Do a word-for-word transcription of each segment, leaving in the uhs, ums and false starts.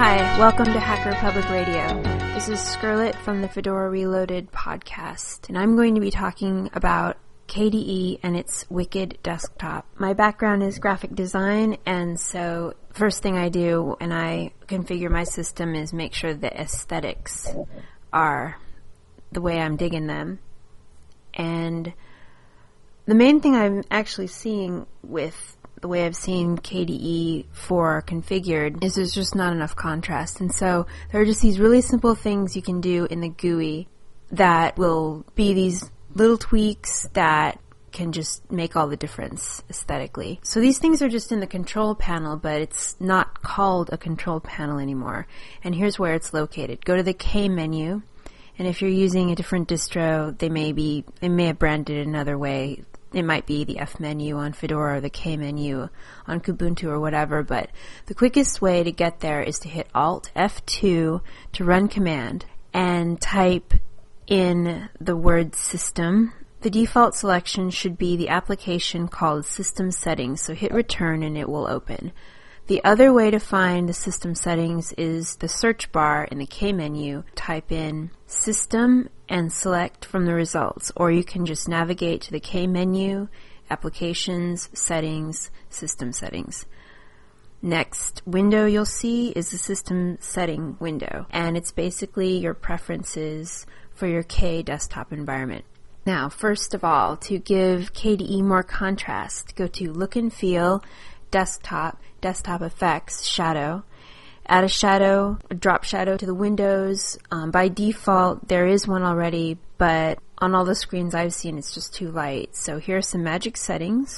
Hi, welcome to Hacker Public Radio. This is Scarlett from the Fedora Reloaded podcast, and I'm going to be talking about K D E and its wicked desktop. My background is graphic design, and so first thing I do when I configure my system is make sure the aesthetics are the way I'm digging them. And the main thing I'm actually seeing with the way I've seen K D E four configured is there's just not enough contrast. And so there are just these really simple things you can do in the G U I that will be these little tweaks that can just make all the difference aesthetically. So these things are just in the control panel, but it's not called a control panel anymore. And here's where it's located. Go to the K menu, and if you're using a different distro, they may be, they may have branded it another way. It might be the F menu on Fedora or the K menu on Kubuntu or whatever, but the quickest way to get there is to hit Alt F two to run command and type in the word system. The default selection should be the application called System Settings, so hit return and it will open. The other way to find the system settings is the search bar in the K menu. Type in system and select from the results, or you can just navigate to the K menu, applications, settings, system settings. Next window you'll see is the system setting window, and it's basically your preferences for your K desktop environment. Now, first of all, to give K D E more contrast, go to Look and Feel, Desktop, Desktop Effects, Shadow. Add a shadow, a drop shadow to the windows. Um, by default, there is one already, but on all the screens I've seen, it's just too light. So here are some magic settings.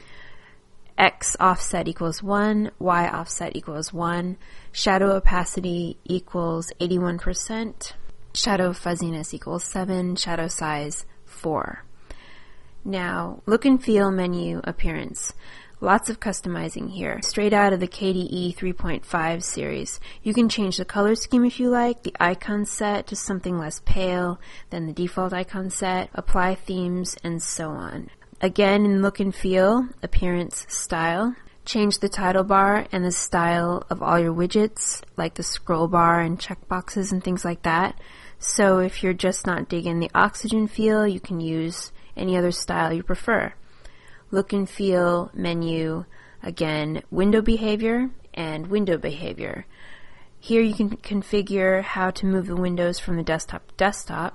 X offset equals one, Y offset equals one, shadow opacity equals eighty-one percent, shadow fuzziness equals seven, shadow size four. Now, look and feel menu appearance. Lots of customizing here. Straight out of the K D E three point five series. You can change the color scheme if you like, the icon set to something less pale than the default icon set, apply themes, and so on. Again, in look and feel, appearance, style. Change the title bar and the style of all your widgets, like the scroll bar and checkboxes and things like that. So if you're just not digging the oxygen feel, you can use any other style you prefer. Look and feel menu, again, window behavior and window behavior. Here you can configure how to move the windows from the desktop to desktop,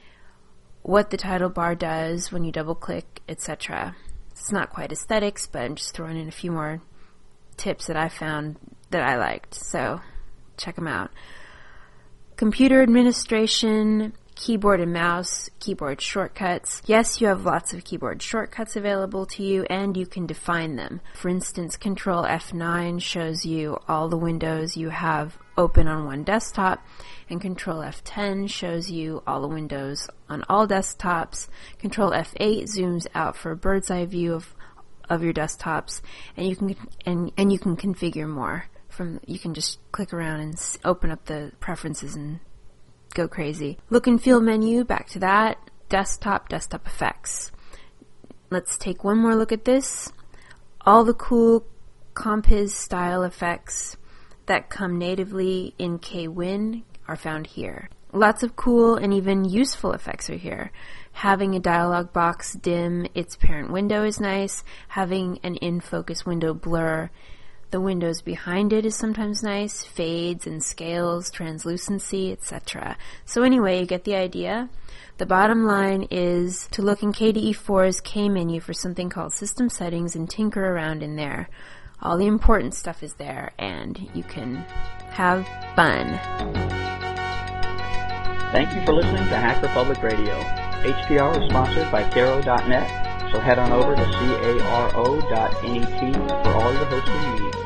what the title bar does when you double click, et cetera. It's not quite aesthetics, but I'm just throwing in a few more tips that I found that I liked, so check them out. Computer administration, keyboard and mouse, keyboard shortcuts. Yes, you have lots of keyboard shortcuts available to you, and you can define them. For instance, Control F nine shows you all the windows you have open on one desktop, and Control F ten shows you all the windows on all desktops. Control F eight zooms out for a bird's eye view of of your desktops, and you can and and you can configure more. From you can just click around and s- open up the preferences and go crazy. Look and feel menu, back to that. Desktop, desktop effects. Let's take one more look at this. All the cool Compiz style effects that come natively in K Win are found here. Lots of cool and even useful effects are here. Having a dialog box dim its parent window is nice. Having an in-focus window blur the windows behind it is sometimes nice. Fades and scales, translucency, et cetera. So anyway, you get the idea. The bottom line is to look in K D E four's K menu for something called System Settings and tinker around in there. All the important stuff is there, and you can have fun. Thank you for listening to Hacker Public Radio. H P R is sponsored by Caro dot net, so head on over to caro dot net for all your hosting needs.